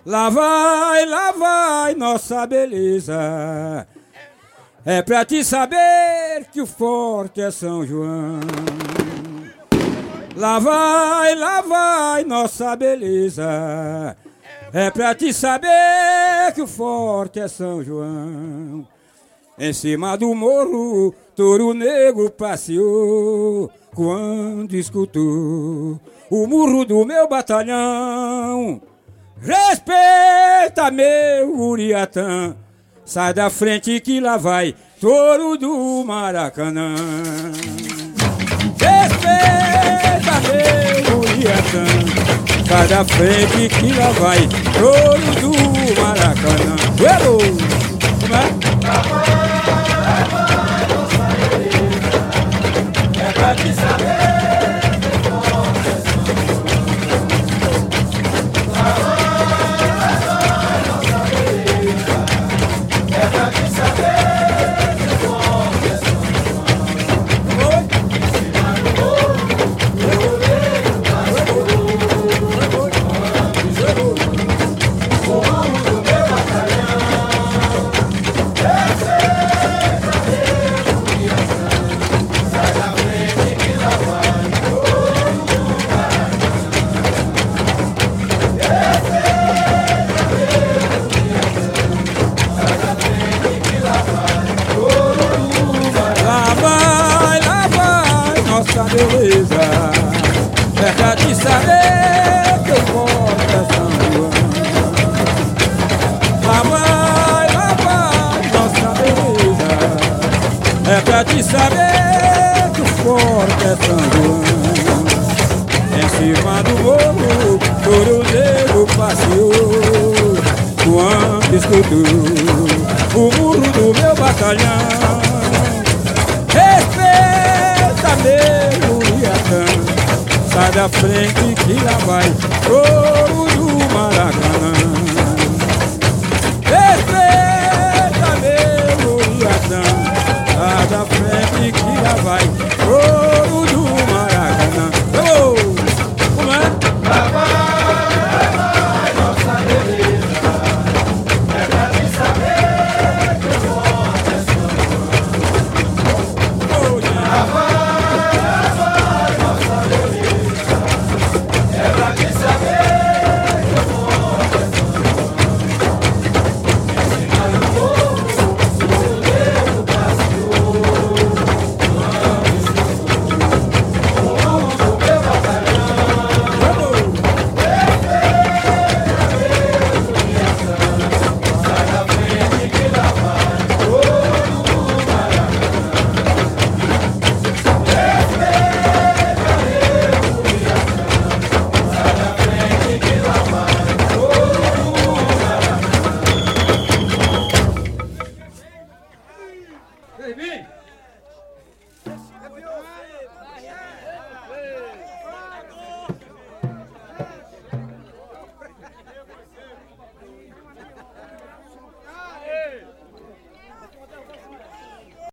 Lá vai nossa beleza. É pra te saber que o forte é São João. Lá vai nossa beleza. É pra te saber que o forte é São João. Em cima do morro, touro negro passeou quando escutou o murro do meu batalhão. Respeita meu Uriatã, sai da frente que lá vai touro do Maracanã. Respeita meu Uriatã, sai da frente que lá vai touro do Maracanã. Uelo! Como é? É pra te saber. Beleza, é pra te saber que eu gosto é São João. Lá vai, nossa beleza, é pra te saber que o forte é São João. Em cima do morro, touro negro passeou quando escutou o murro do meu batalhão. Respeita meu Uriatã, sai da frente que lá vai touro do Maracanã. Respeita meu Uriatã, sai da frente que lá vai touro do